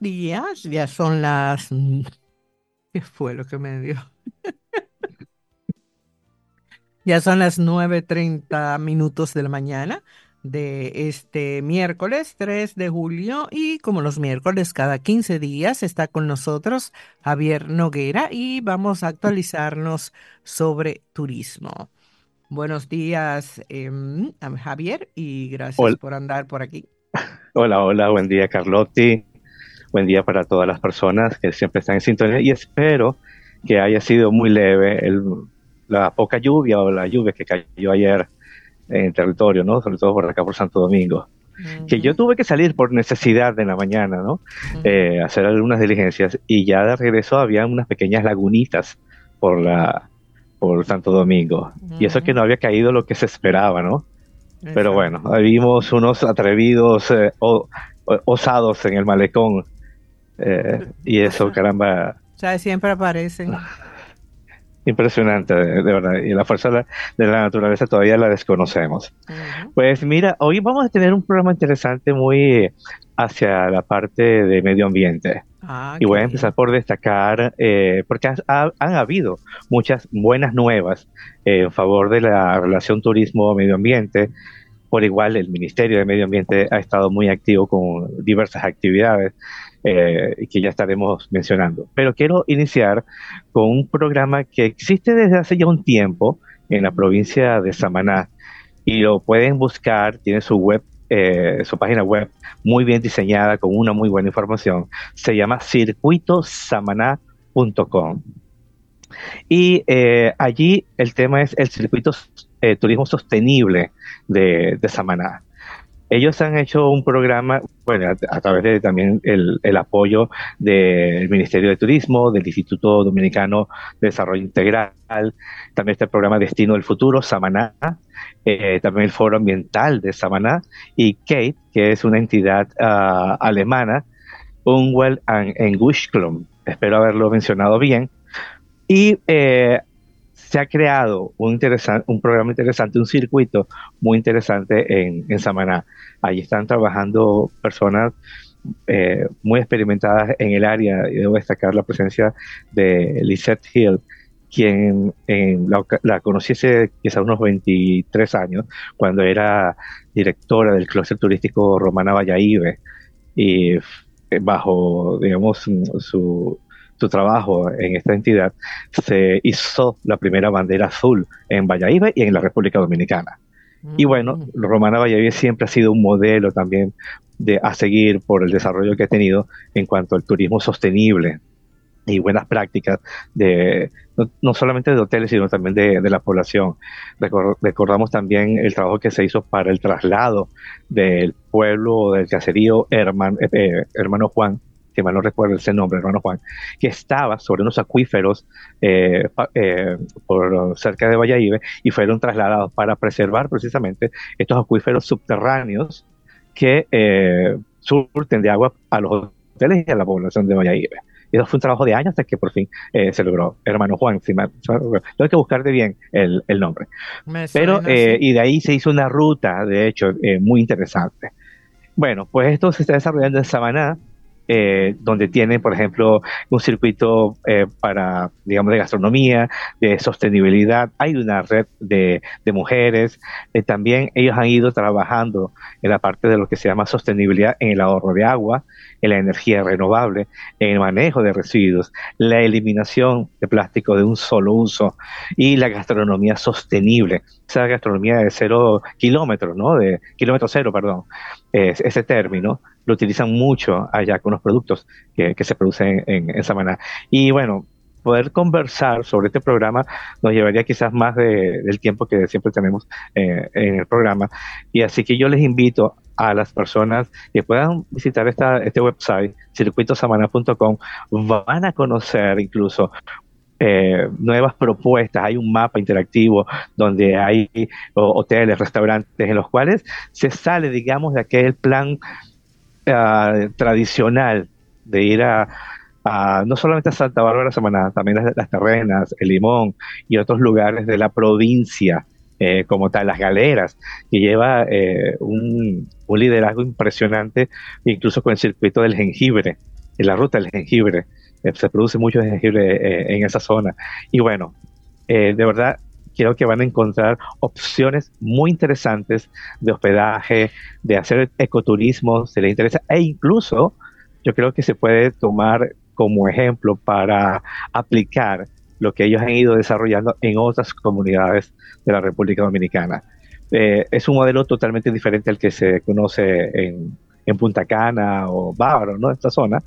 días, ya son las... ¿Qué fue lo que me dio? Ya son las 9:30 de la mañana de este miércoles 3 de julio y como los miércoles cada 15 días está con nosotros Javier Noguera y vamos a actualizarnos sobre turismo. Buenos días, Javier, y gracias Hola, por andar por aquí. hola, buen día, Carlotti. Buen día para todas las personas que siempre están en sintonía y espero que haya sido muy leve la poca lluvia o la lluvia que cayó ayer en el territorio, ¿no? Sobre todo por acá por Santo Domingo. Que yo Ujú, tuve que salir por necesidad en la mañana, ¿no? ujú, Hacer algunas diligencias y ya de regreso había unas pequeñas lagunitas por por Santo Domingo. Y eso que ujú. no había caído lo que se esperaba, ¿no? Pero bueno, Exacto. ahí vimos unos atrevidos osados en el malecón y Tú eso, caramba, sabes, siempre aparecen. impresionante, de verdad. Y la fuerza de la naturaleza todavía la desconocemos. Ujú. Pues mira, hoy vamos a tener un programa interesante muy hacia la parte de medio ambiente. Ah, Y qué voy a empezar bien. por destacar, porque han habido muchas buenas nuevas en favor de la relación turismo-medio ambiente. Por igual, el Ministerio de Medio Ambiente ha estado muy activo con diversas actividades que ya estaremos mencionando. Pero quiero iniciar con un programa que existe desde hace ya un tiempo en la provincia de Samaná y lo pueden buscar, tiene su web, su página web muy bien diseñada con una muy buena información. Se llama circuitosamaná.com. Y allí el tema es el circuito turismo sostenible de Samaná. Ellos han hecho un programa, bueno, a través de también el apoyo del Ministerio de Turismo, del Instituto Dominicano de Desarrollo Integral, también está el programa Destino del Futuro, Samaná, también el Foro Ambiental de Samaná y Kate, que es una entidad alemana, Umwelt and Entwicklung, espero haberlo mencionado bien, y se ha creado un programa interesante, un circuito muy interesante en Samaná. Allí están trabajando personas muy experimentadas en el área y debo destacar la presencia de Lisette Hill, quien la conocí hace quizás unos 23 años, cuando era directora del clúster turístico Romana Valladolid y bajo, digamos, su trabajo en esta entidad, se hizo la primera bandera azul en Valladolid y en la República Dominicana. Y bueno, Ujú. Romana Valladolid siempre ha sido un modelo también a seguir por el desarrollo que ha tenido en cuanto al turismo sostenible y buenas prácticas no solamente de hoteles, sino también de la población. Recordamos también el trabajo que se hizo para el traslado del pueblo del caserío Hermano Juan, que mal no recuerdo ese nombre, Hermano Juan, que estaba sobre unos acuíferos por cerca de Valladolid y fueron trasladados para preservar precisamente estos acuíferos subterráneos que surten de agua a los hoteles y a la población de Valladolid. Y eso fue un trabajo de años hasta que por fin se logró. Hermano Juan, tengo que buscarte bien el nombre. Me Pero, suena así. y de ahí se hizo una ruta, de hecho, muy interesante. Bueno, pues esto se está desarrollando en Samaná, donde tienen, por ejemplo, un circuito para, digamos, de gastronomía, de sostenibilidad. Hay una red de mujeres. También ellos han ido trabajando en la parte de lo que se llama sostenibilidad en el ahorro de agua, en la energía renovable, en el manejo de residuos, la eliminación de plástico de un solo uso y la gastronomía sostenible. Esa gastronomía de 0 kilómetros, ¿no? De kilómetro cero, perdón, ese término lo utilizan mucho allá con los productos que se producen en Samaná. Y bueno, poder conversar sobre este programa nos llevaría quizás más del tiempo que siempre tenemos en el programa. Y así que yo les invito a las personas que puedan visitar este website, circuitosamana.com, van a conocer incluso nuevas propuestas. Hay un mapa interactivo donde hay hoteles, restaurantes en los cuales se sale, digamos, de aquel plan tradicional de ir no solamente a Santa Bárbara Samaná, también las Terrenas, el Limón y otros lugares de la provincia, como tal, las Galeras, que lleva un liderazgo impresionante, incluso con el circuito del jengibre. en la ruta del jengibre. Se produce mucho jengibre en esa zona. Y bueno, de verdad, creo que van a encontrar opciones muy interesantes de hospedaje, de hacer ecoturismo, si les interesa, e incluso yo creo que se puede tomar como ejemplo para aplicar lo que ellos han ido desarrollando en otras comunidades de la República Dominicana. Es un modelo totalmente diferente al que se conoce en Punta Cana o Bávaro, ¿no? Esta zona,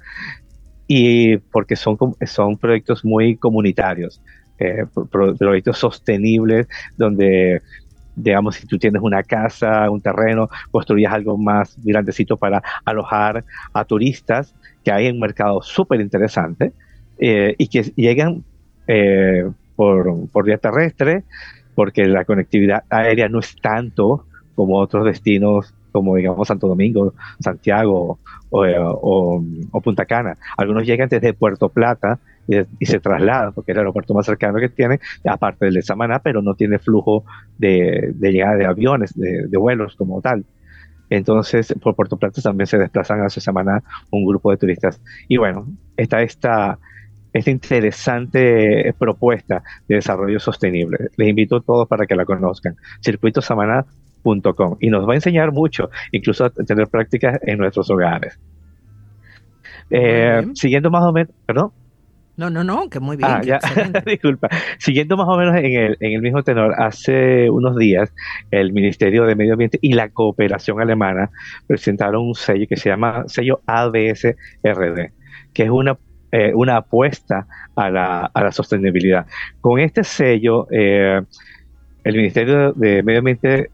y porque son proyectos muy comunitarios, proyectos sostenibles, donde, digamos, si tú tienes una casa, un terreno, construyas algo más grandecito para alojar a turistas, que hay un mercado súper interesante, y que llegan por vía terrestre, porque la conectividad aérea no es tanto como otros destinos, como digamos Santo Domingo, Santiago o Punta Cana. Algunos llegan desde Puerto Plata y se trasladan, porque es el aeropuerto más cercano que tiene, aparte del de Samaná, pero no tiene flujo de llegada de aviones, de vuelos como tal. Entonces, por Puerto Plata también se desplazan hacia Samaná un grupo de turistas. Y bueno, está esta interesante propuesta de desarrollo sostenible. Les invito a todos para que la conozcan. circuitosamaná.com. Y nos va a enseñar mucho, incluso a tener prácticas en nuestros hogares. Muy bien. Siguiendo más o menos, perdón. No, no, no, que muy bien, Ah, que ya, excelente. disculpa. Siguiendo más o menos en el mismo tenor, hace unos días el Ministerio de Medio Ambiente y la Cooperación Alemana presentaron un sello que se llama sello ABS-RD, que es una apuesta a la sostenibilidad. Con este sello, el Ministerio de Medio Ambiente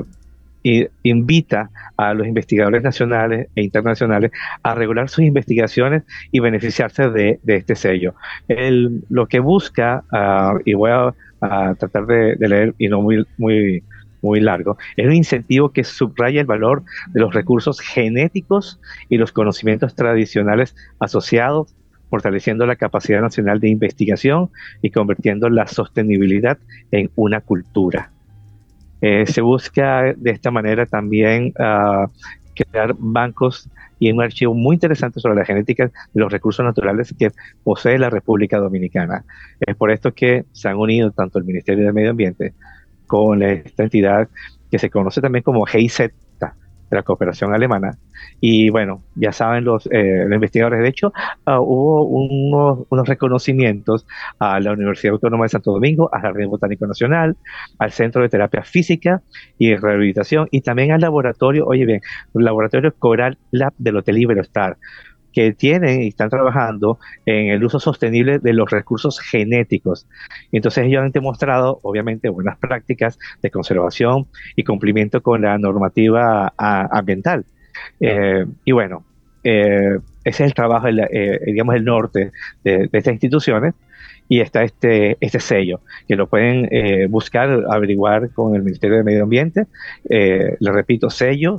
invita a los investigadores nacionales e internacionales a regular sus investigaciones y beneficiarse de este sello. Lo que busca, y voy a tratar de leer y no muy largo, es un incentivo que subraya el valor de los recursos genéticos y los conocimientos tradicionales asociados, fortaleciendo la capacidad nacional de investigación y convirtiendo la sostenibilidad en una cultura. Se busca de esta manera también crear bancos y un archivo muy interesante sobre la genética de los recursos naturales que posee la República Dominicana. Es por esto que se han unido tanto el Ministerio de Medio Ambiente con esta entidad que se conoce también como GIZ, de la cooperación alemana. Y bueno, ya saben los investigadores, de hecho, hubo unos reconocimientos a la Universidad Autónoma de Santo Domingo, al Jardín Botánico Nacional, al Centro de Terapia Física y Rehabilitación, y también al laboratorio, oye bien, el laboratorio Coral Lab del Hotel Iberostar, que tienen y están trabajando en el uso sostenible de los recursos genéticos. Entonces ellos han demostrado, obviamente, buenas prácticas de conservación y cumplimiento con la normativa ambiental. Y bueno, ese es el trabajo, digamos, el norte de estas instituciones. Y está este sello, que lo pueden buscar, averiguar con el Ministerio de Medio Ambiente. Le repito, sello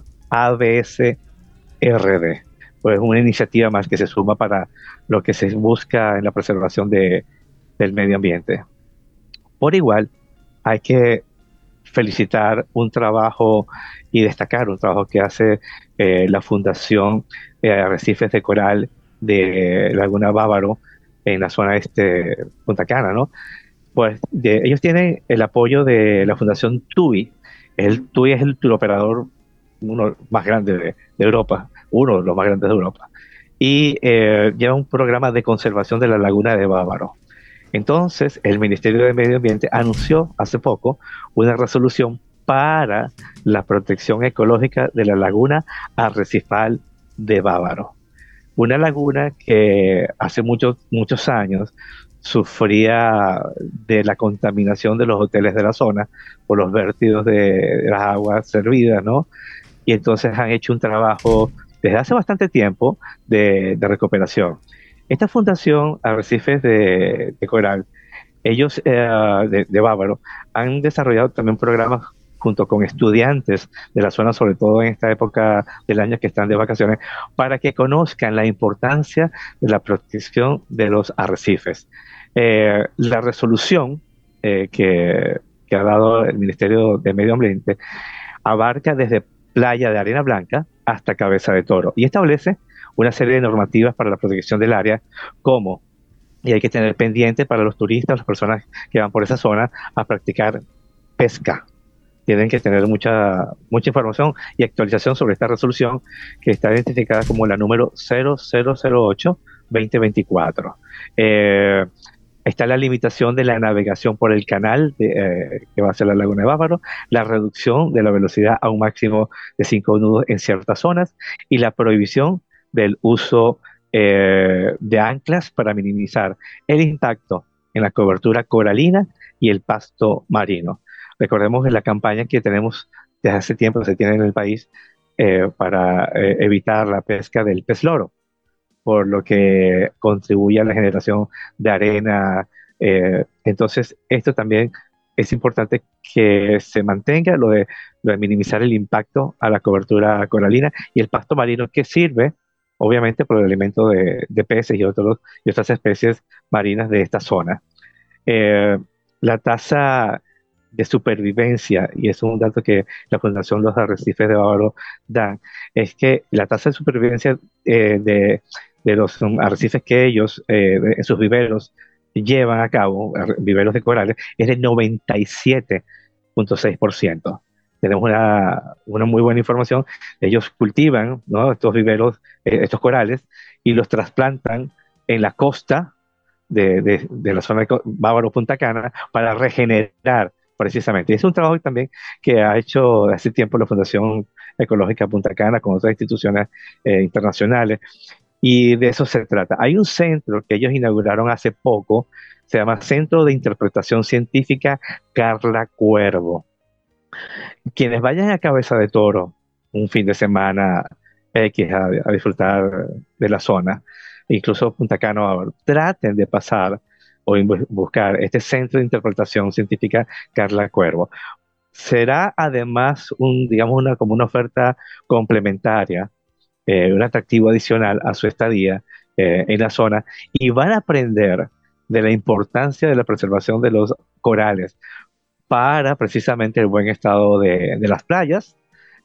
ABS-RD. Pues una iniciativa más que se suma para lo que se busca en la preservación del medio ambiente. Por igual, hay que felicitar un trabajo y destacar un trabajo que hace la Fundación Arrecifes de Coral de Laguna Bávaro en la zona Punta Cana, ¿no? Pues ellos tienen el apoyo de la Fundación TUI. TUI es el turoperador uno más grande de Europa, uno de los más grandes de Europa, y lleva un programa de conservación de la laguna de Bávaro. Entonces, el Ministerio de Medio Ambiente anunció hace poco una resolución para la protección ecológica de la laguna arrecifal de Bávaro. Una laguna que hace muchos años sufría de la contaminación de los hoteles de la zona por los vértidos de las aguas servidas, ¿no? Y entonces han hecho un trabajo desde hace bastante tiempo de recuperación. Esta fundación Arrecifes de Coral, ellos de Bávaro, han desarrollado también programas junto con estudiantes de la zona, sobre todo en esta época del año que están de vacaciones, para que conozcan la importancia de la protección de los arrecifes. La resolución que ha dado el Ministerio de Medio Ambiente abarca desde Playa de Arena Blanca hasta Cabeza de Toro y establece una serie de normativas para la protección del área, como, y hay que tener pendiente para los turistas, las personas que van por esa zona a practicar pesca. Tienen que tener mucha información y actualización sobre esta resolución que está identificada como la número 0008-2024. Eh, Está la limitación de la navegación por el canal que va a ser la Laguna de Bávaro, la reducción de la velocidad a un máximo de 5 nudos en ciertas zonas y la prohibición del uso de anclas para minimizar el impacto en la cobertura coralina y el pasto marino. Recordemos que la campaña que tenemos desde hace tiempo, se tiene en el país para evitar la pesca del pez loro, por lo que contribuye a la generación de arena. Entonces, esto también es importante que se mantenga lo de minimizar el impacto a la cobertura coralina y el pasto marino que sirve, obviamente, por el alimento de peces y otras especies marinas de esta zona. Eh, la tasa de supervivencia, y es un dato que la Fundación Los Arrecifes de Bávaro da, es que la tasa de supervivencia de los arrecifes que ellos en sus viveros llevan a cabo, viveros de corales, es de 97,6%. Tenemos una muy buena información. Ellos cultivan, ¿no?, estos viveros, estos corales, y los trasplantan en la costa de la zona de Bávaro Punta Cana para regenerar precisamente. Es un trabajo también que ha hecho hace tiempo la Fundación Ecológica Punta Cana con otras instituciones internacionales, y de eso se trata. Hay un centro que ellos inauguraron hace poco, se llama Centro de Interpretación Científica Carla Cuervo. Quienes vayan a Cabeza de Toro un fin de semana X a disfrutar de la zona, incluso Punta Cana, ahora, traten de pasar o buscar este Centro de Interpretación Científica Carla Cuervo. Será además digamos, como una oferta complementaria, un atractivo adicional a su estadía en la zona, y van a aprender de la importancia de la preservación de los corales para precisamente el buen estado de las playas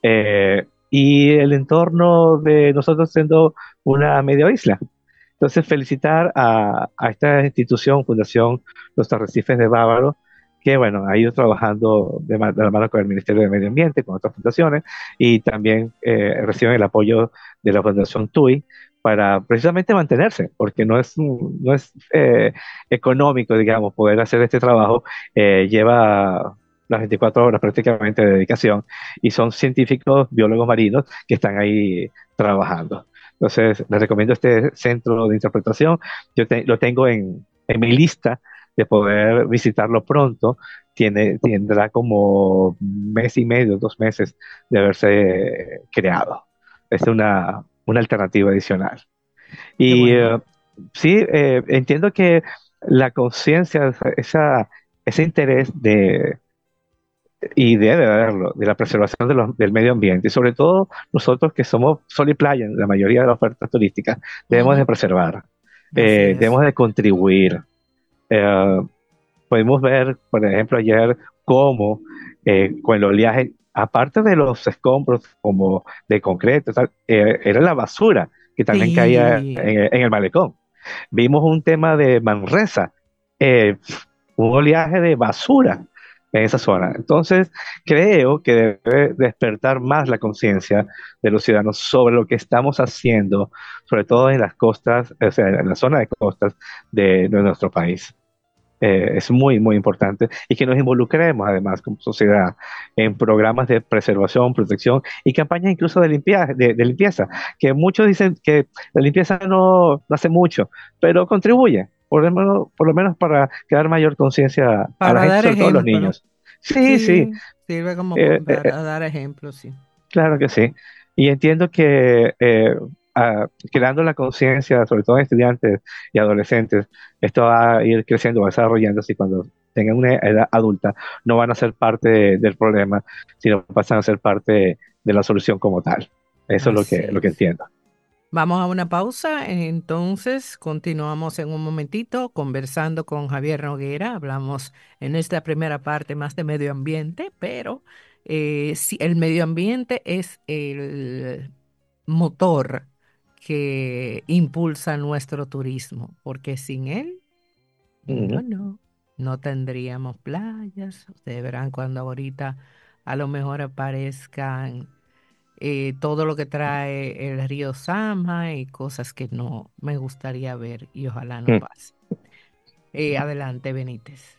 y el entorno de nosotros siendo una media isla. Entonces, felicitar a esta institución, Fundación Los Arrecifes de Bávaro, que bueno, ha ido trabajando de la mano con el Ministerio de Medio Ambiente, con otras fundaciones, y también reciben el apoyo de la Fundación TUI para precisamente mantenerse, porque no es económico, digamos, poder hacer este trabajo. Lleva las 24 horas prácticamente de dedicación, y son científicos, biólogos marinos que están ahí trabajando. Entonces, les recomiendo este centro de interpretación. Lo tengo en mi lista de poder visitarlo pronto. Tendrá como mes y medio, 2 meses de haberse creado. Es una alternativa adicional. Qué Y bueno. sí, entiendo que la conciencia, ese interés y debe haberlo, de la preservación del medio ambiente, y sobre todo nosotros que somos sol y playa en la mayoría de las ofertas turísticas, debemos de Ujú. preservar, Así es. debemos de contribuir. Eh, Podemos ver, por ejemplo, ayer cómo con el oleaje, aparte de los escombros como de concreto, tal, era la basura que también caía Sí. en el malecón. Vimos un tema de Manresa, eh, un oleaje de basura en esa zona. Entonces, creo que debe despertar más la conciencia de los ciudadanos sobre lo que estamos haciendo, sobre todo en las costas, o sea, en la zona de costas de nuestro país. Es muy, muy importante, y que nos involucremos además como sociedad en programas de preservación, protección y campañas incluso de limpieza, que muchos dicen que la limpieza no hace mucho, pero contribuye, por lo menos para crear mayor conciencia a la Para gente, dar sobre todo a los ejemplo. niños. Sí, sí, Sí, sirve como eh, eh, para dar ejemplo, sí. claro que sí. Y entiendo que creando la conciencia, sobre todo en estudiantes y adolescentes, esto va a ir creciendo, va desarrollándose, y cuando tengan una edad adulta no van a ser parte del problema, sino pasan a ser parte de la solución como tal. Eso es Así lo que es. entiendo. Vamos a una pausa, entonces continuamos en un momentito conversando con Javier Noguera. Hablamos en esta primera parte más de medio ambiente, pero sí, el medio ambiente es el motor que impulsa nuestro turismo, porque sin él, Ujú. no tendríamos playas. Ustedes verán cuando ahorita a lo mejor aparezcan todo lo que trae el río Sama y cosas que no me gustaría ver y ojalá no Mm. pase. Adelante, Benítez.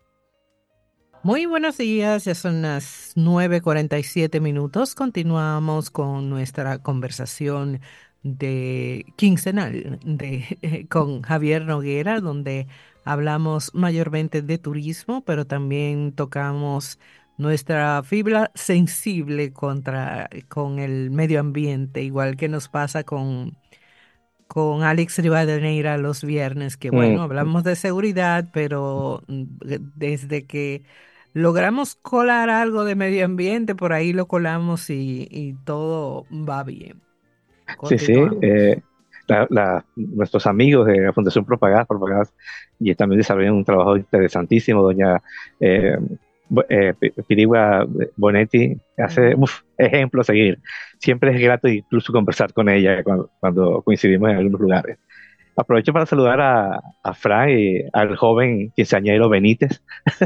Muy buenos días, ya son las 9:47 minutos. Continuamos con nuestra conversación de quincenal con Javier Noguera, donde hablamos mayormente de turismo, pero también tocamos nuestra fibra sensible con el medio ambiente, igual que nos pasa con Alex Rivadeneira los viernes, que Mm. bueno, hablamos de seguridad, pero desde que logramos colar algo de medio ambiente, por ahí lo colamos y todo va bien. Sí, sí. Continuamos. Nuestros amigos de la Fundación Propagadas, y también desarrollan un trabajo interesantísimo. Doña eh, Pirigua Bonetti hace Ujú. ejemplo a seguir. Siempre es grato incluso conversar con ella cuando coincidimos en algunos lugares. Aprovecho para saludar a Fran y al joven quinceañero Benítez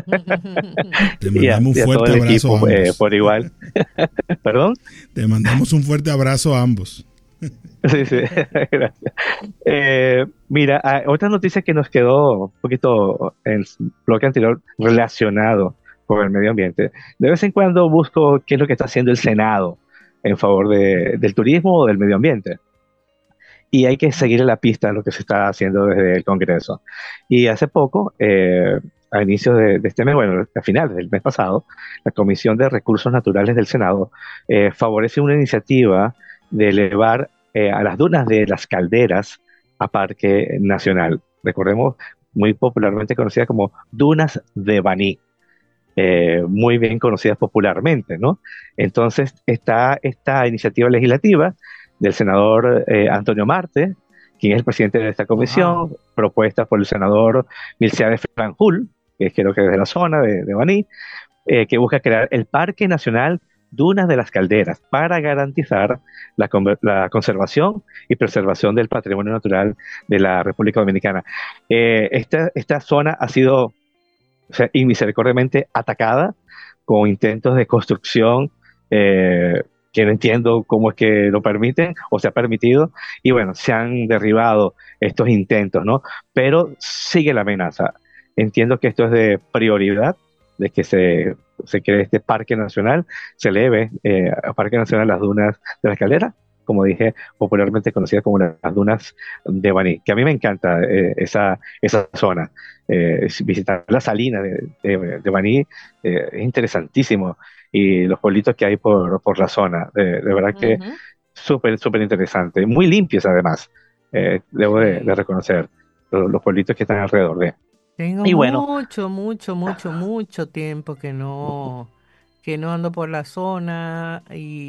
Te mandamos un y a todo fuerte el abrazo a equipo ambos. por igual. ¿Perdón? Te mandamos un fuerte abrazo a ambos. Sí, sí, gracias. Mira, otra noticia que nos quedó un poquito en el bloque anterior relacionado con el medio ambiente. De vez en cuando busco qué es lo que está haciendo el Senado en favor del turismo o del medio ambiente. Y hay que seguir la pista de lo que se está haciendo desde el Congreso. Y hace poco, a inicios de este mes, bueno, a finales del mes pasado, la Comisión de Recursos Naturales del Senado favorece una iniciativa de elevar a las dunas de las Calderas a Parque Nacional. Recordemos, muy popularmente conocida como Dunas de Baní, muy bien conocidas popularmente, ¿no? Entonces, está esta iniciativa legislativa del senador Antonio Marte, quien es el presidente de esta Wow. comisión, propuesta por el senador Milciades Franjul, que creo que es de la zona de Baní, que busca crear el Parque Nacional Dunas de las Calderas para garantizar la conservación y preservación del patrimonio natural de la República Dominicana. Esta zona ha sido, o sea, inmisericordiamente atacada con intentos de construcción que no entiendo cómo es que lo permiten o se ha permitido, y bueno, se han derribado estos intentos, ¿no? Pero sigue la amenaza. Entiendo que esto es de prioridad, de que se cree este parque nacional, se eleve a Parque Nacional las Dunas de la Escalera, como dije, popularmente conocida como las Dunas de Baní, que a mí me encanta esa zona. Visitar la salina de Baní es interesantísimo, y los pueblitos que hay por la zona, de verdad que Ujú. súper, súper interesante, muy limpios además, debo de Sí. reconocer los pueblitos que están alrededor de. Tengo Y bueno, mucho tiempo que no ando por la zona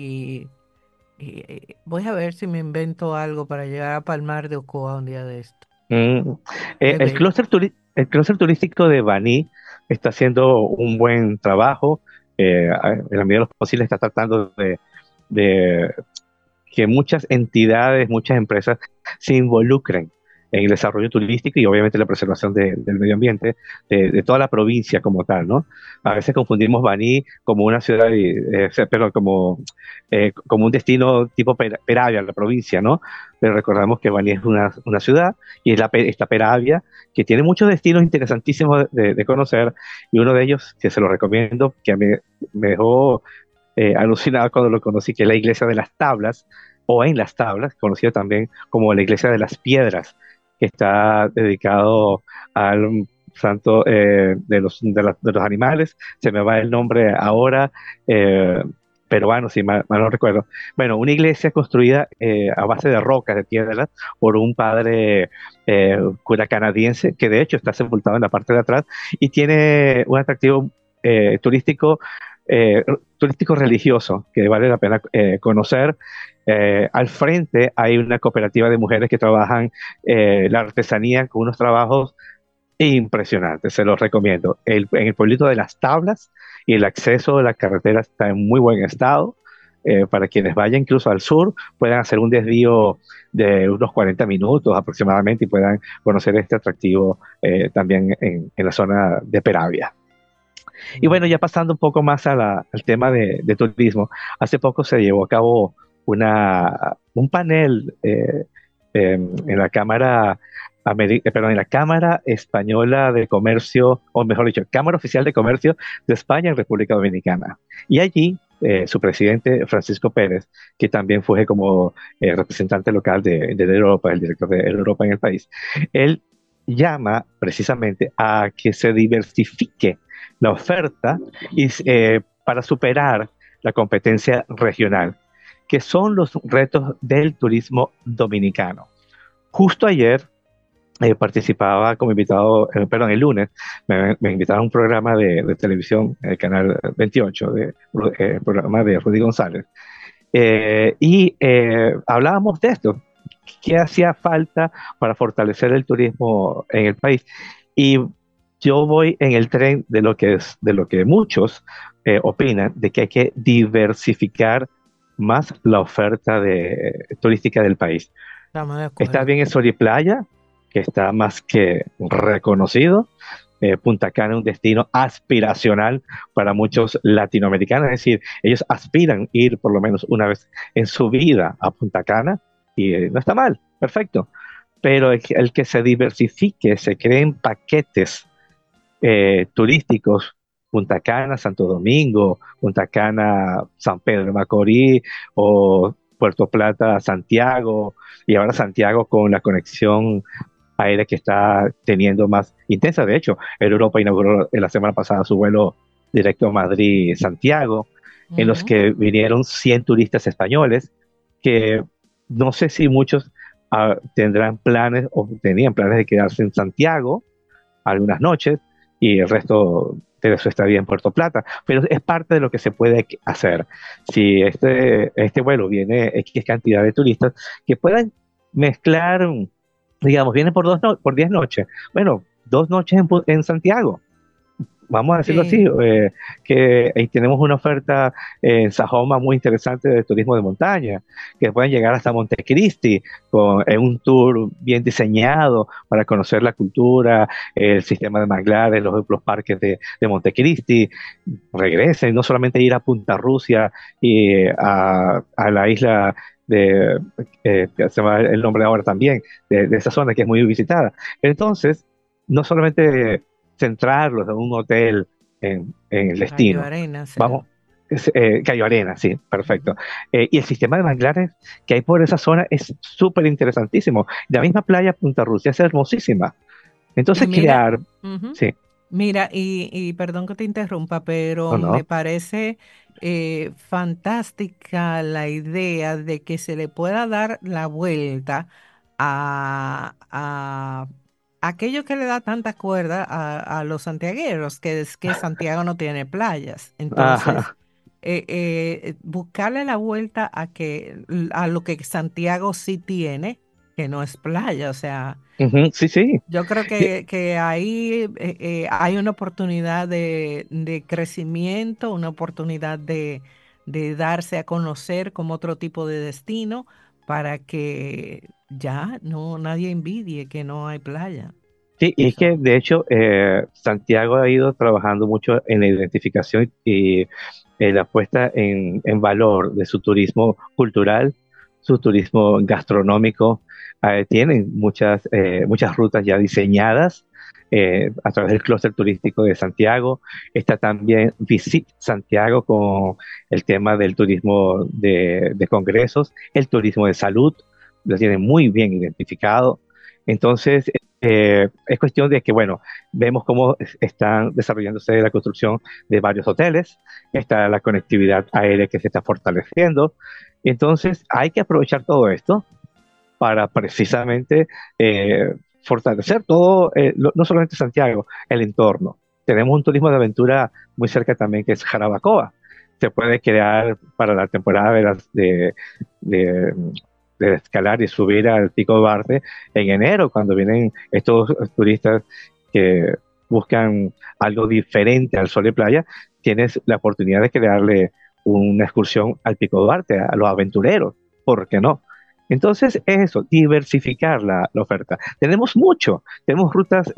y voy a ver si me invento algo para llegar a Palmar de Ocoa un día de esto. mm, Qué bello. el clúster turístico de Baní está haciendo un buen trabajo, en la medida de lo posible está tratando de que muchas entidades, muchas empresas se involucren en el desarrollo turístico y obviamente la preservación del medio ambiente de toda la provincia como tal, ¿no? A veces confundimos Baní como una ciudad, pero como un destino tipo Peravia, la provincia, ¿no? Pero recordamos que Baní es una ciudad y es esta Peravia que tiene muchos destinos interesantísimos de conocer, y uno de ellos, que se lo recomiendo, que a mí me dejó alucinado cuando lo conocí, que es la iglesia de las Tablas, o en las Tablas, conocida también como la iglesia de las Piedras, que está dedicado al santo de los animales. Se me va el nombre ahora, peruano, si mal no recuerdo. Bueno, una iglesia construida a base de rocas, de piedras, por un padre cura canadiense, que de hecho está sepultado en la parte de atrás y tiene un atractivo turístico, eh, turístico religioso que vale la pena conocer. Al frente hay una cooperativa de mujeres que trabajan la artesanía con unos trabajos impresionantes, se los recomiendo. En el pueblito de Las Tablas, y el acceso de la carretera está en muy buen estado. para quienes vayan incluso al sur, puedan hacer un desvío de unos 40 minutos aproximadamente y puedan conocer este atractivo también en la zona de Peravia. Y bueno, ya pasando un poco más al tema de turismo, hace poco se llevó a cabo un panel en la en la Cámara Española de Comercio, o mejor dicho, Cámara Oficial de Comercio de España en República Dominicana. Y allí su presidente, Francisco Pérez, que también fue como representante local de Europa, el director de Europa en el país, él llama precisamente a que se diversifique la oferta para superar la competencia regional, que son los retos del turismo dominicano. Justo ayer participaba como invitado, perdón, el lunes me invitaron a un programa de televisión, el canal 28, el programa de Rudy González, y hablábamos de esto, qué hacía falta para fortalecer el turismo en el país. Y yo voy en el tren de lo que muchos opinan, de que hay que diversificar más la oferta turística del país. Estamos de Está acuerdo. bien el Sol y Playa, que está más que reconocido. Punta Cana es un destino aspiracional para muchos latinoamericanos, es decir, ellos aspiran ir por lo menos una vez en su vida a Punta Cana y no está mal, perfecto. Pero el que se diversifique, se creen paquetes turísticos, Punta Cana, Santo Domingo, Punta Cana, San Pedro de Macorís o Puerto Plata, Santiago, y ahora Santiago con la conexión aérea que está teniendo más intensa. De hecho, Europa inauguró la semana pasada su vuelo directo a Madrid-Santiago, en los que vinieron 100 turistas españoles, que no sé si muchos tendrán planes o tenían planes de quedarse en Santiago algunas noches y el resto de su estadía en Puerto Plata, pero es parte de lo que se puede hacer. Si este vuelo viene X cantidad de turistas, que puedan mezclar, digamos, vienen por 10 noches, bueno, 2 noches en Santiago, vamos a decirlo así, Sí. que tenemos una oferta en Sajoma muy interesante de turismo de montaña, que pueden llegar hasta Montecristi en un tour bien diseñado para conocer la cultura, el sistema de manglares, los parques de Montecristi, regresen, no solamente ir a Punta Rusia y a la isla que se llama el nombre ahora también, de esa zona que es muy visitada. Entonces, no solamente centrarlos en un hotel en el Cayo destino. Arena, sí. Vamos, Cayo Arena, sí, perfecto. Y el sistema de manglares que hay por esa zona es súper interesantísimo. La misma playa Punta Rusia es hermosísima. Entonces, Y mira, crear, ujú, sí, mira, y perdón que te interrumpa, pero o me no, parece fantástica la idea de que se le pueda dar la vuelta a aquello que le da tanta cuerda a los santiagueros, que es que Santiago no tiene playas. Entonces, ajá, buscarle la vuelta a lo que Santiago sí tiene, que no es playa, o sea. ujú, sí, sí. Yo creo que ahí hay una oportunidad de crecimiento, una oportunidad de darse a conocer como otro tipo de destino para que ya no nadie envidie que no hay playa. Sí, y es que Eso. de hecho Santiago ha ido trabajando mucho en la identificación y la puesta en valor de su turismo cultural, su turismo gastronómico. Tienen muchas rutas ya diseñadas a través del clúster turístico de Santiago. Está también Visit Santiago con el tema del turismo de congresos, el turismo de salud, lo tienen muy bien identificado. Entonces, es cuestión de que, bueno, vemos cómo están desarrollándose la construcción de varios hoteles, está la conectividad aérea que se está fortaleciendo. Entonces, hay que aprovechar todo esto para precisamente fortalecer todo, no solamente Santiago, el entorno. Tenemos un turismo de aventura muy cerca también que es Jarabacoa. Se puede crear para la temporada de, de escalar y subir al Pico de Duarte en enero, cuando vienen estos turistas que buscan algo diferente al sol y playa, tienes la oportunidad de crearle una excursión al Pico Duarte, a los aventureros, ¿por qué no? Entonces, es eso, diversificar la oferta. Tenemos mucho, tenemos rutas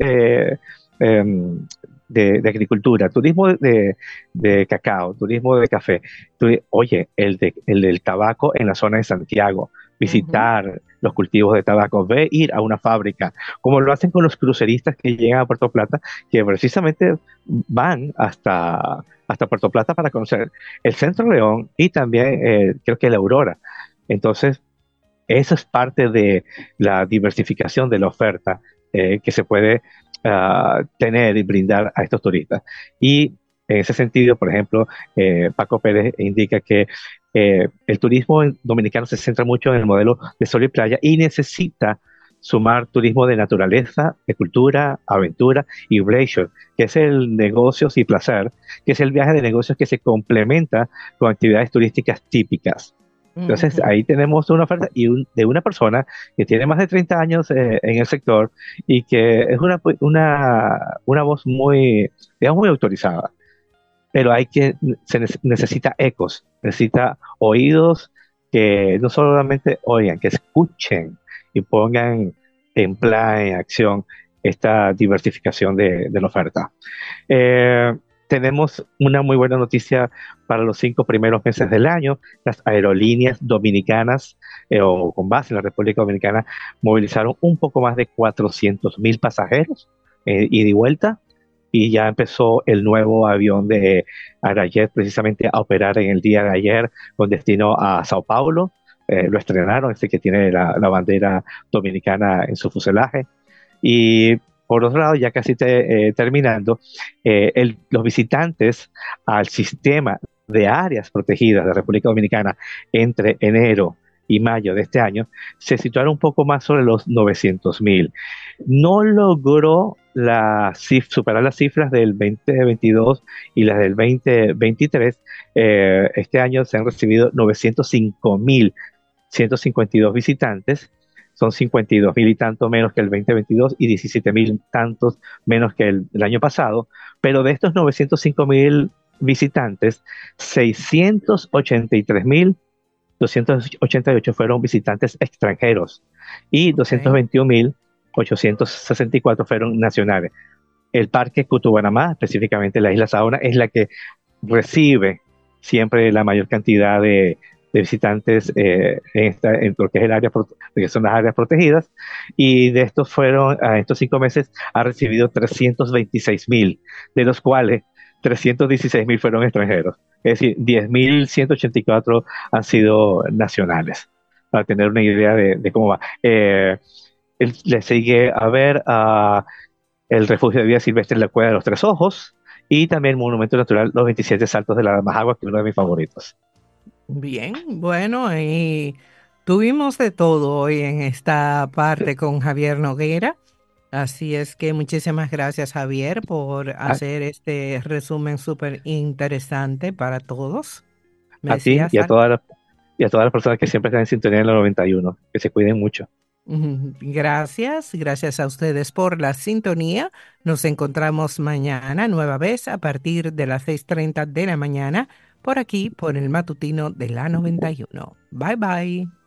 em, de agricultura, turismo de cacao, turismo de café. Oye, el del tabaco en la zona de Santiago, Ujú. visitar los cultivos de tabaco, ir a una fábrica, como lo hacen con los cruceristas que llegan a Puerto Plata, que precisamente van hasta Puerto Plata para conocer el Centro León y también creo que la Aurora. Entonces, eso es parte de la diversificación de la oferta que se puede tener y brindar a estos turistas. Y en ese sentido, por ejemplo, Paco Pérez indica que el turismo dominicano se centra mucho en el modelo de sol y playa y necesita sumar turismo de naturaleza, de cultura, aventura y leisure, que es el negocios y placer, que es el viaje de negocios que se complementa con actividades turísticas típicas. Entonces Ujú. ahí tenemos una oferta de una persona que tiene más de 30 años en el sector y que es una voz muy, digamos, muy autorizada. Pero necesita ecos, necesita oídos que no solamente oigan, que escuchen y pongan en plan, en acción esta diversificación de la oferta. Eh, Tenemos una muy buena noticia para los 5 primeros meses del año. Las aerolíneas dominicanas o con base en la República Dominicana movilizaron un poco más de 400.000 pasajeros ida y vuelta. Y ya empezó el nuevo avión de Arajet precisamente a operar en el día de ayer con destino a Sao Paulo. Lo estrenaron, este que tiene la bandera dominicana en su fuselaje. Y por otro lado, ya casi terminando, los visitantes al sistema de áreas protegidas de República Dominicana entre enero y mayo de este año se situaron un poco más sobre los 900.000. No logró superar las cifras del 2022 y las del 2023. Este año se han recibido 905.152 visitantes, son 52.000 y tanto menos que el 2022 y 17.000 tantos menos que el año pasado, pero de estos 905.000 visitantes, 683.288 fueron visitantes extranjeros y Ok. 221.864 fueron nacionales. El Parque Cutubanamá, específicamente la isla Saona, es la que recibe siempre la mayor cantidad de visitantes en lo que es el área, que son las áreas protegidas, y de estos estos 5 meses, ha recibido 326.000, de los cuales 316.000 fueron extranjeros. Es decir, 10.184 han sido nacionales, para tener una idea de cómo va. Le sigue a ver el refugio de vida silvestre en la Cueva de los Tres Ojos y también el monumento natural Los 27 Saltos de la Majagua, que es uno de mis favoritos. Bien, bueno, y tuvimos de todo hoy en esta parte con Javier Noguera. Así es que muchísimas gracias, Javier, por A, hacer este resumen súper interesante para todos. ¿Me a ti decías algo? y a todas las personas que siempre están en sintonía en la 91, que se cuiden mucho. Gracias, gracias a ustedes por la sintonía. Nos encontramos mañana, nueva vez, a partir de las 6:30 de la mañana, por aquí, por el matutino de la 91. Bye bye.